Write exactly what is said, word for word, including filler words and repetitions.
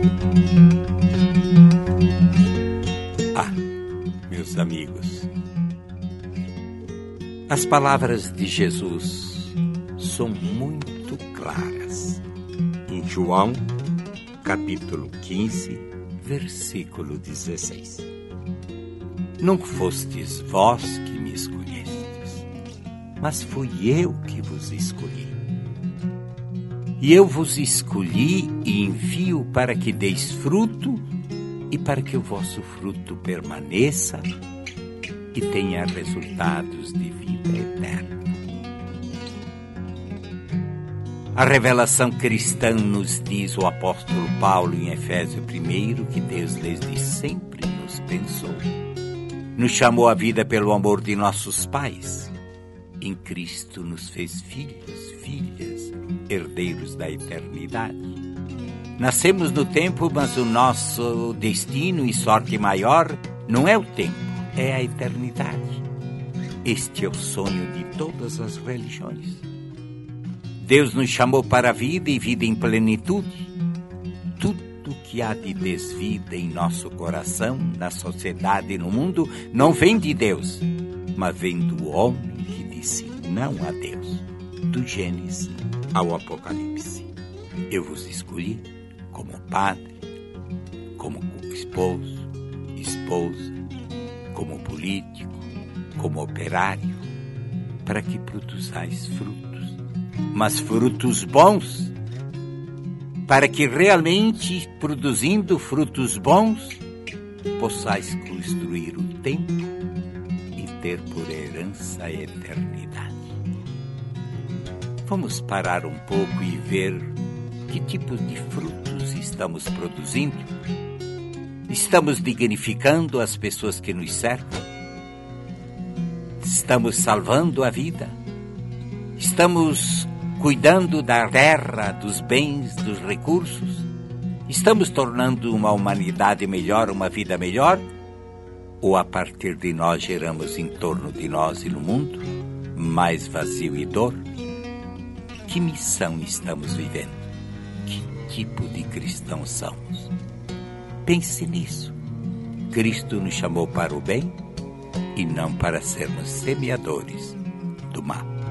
Ah, meus amigos, as palavras de Jesus são muito claras. Em João, capítulo quinze, versículo dezesseis. Não fostes vós que me escolhestes, mas fui eu que vos escolhi. E eu vos escolhi e envio para que deis fruto e para que o vosso fruto permaneça e tenha resultados de vida eterna. A revelação cristã nos diz o apóstolo Paulo em Efésios um que Deus desde sempre nos pensou. Nos chamou à vida pelo amor de nossos pais. Em Cristo nos fez filhos, filhas, herdeiros da eternidade. Nascemos no tempo, mas o nosso destino e sorte maior não é o tempo, é a eternidade. Este é o sonho de todas as religiões. Deus nos chamou para a vida e vida em plenitude. Tudo que há de desvida em nosso coração, na sociedade e no mundo, não vem de Deus, mas vem do homem que disse não a Deus. Do Gênesis ao Apocalipse. Eu vos escolhi como padre, como esposo, esposa, como político, como operário, para que produzais frutos, mas frutos bons, para que realmente, produzindo frutos bons, possais construir o tempo e ter por herança a eternidade. Vamos parar um pouco e ver que tipos de frutos estamos produzindo. Estamos dignificando as pessoas que nos cercam? Estamos salvando a vida? Estamos cuidando da terra, dos bens, dos recursos? Estamos tornando uma humanidade melhor, uma vida melhor? Ou a partir de nós geramos em torno de nós e no mundo mais vazio e dor? Que missão estamos vivendo? Que tipo de cristãos somos? Pense nisso. Cristo nos chamou para o bem e não para sermos semeadores do mal.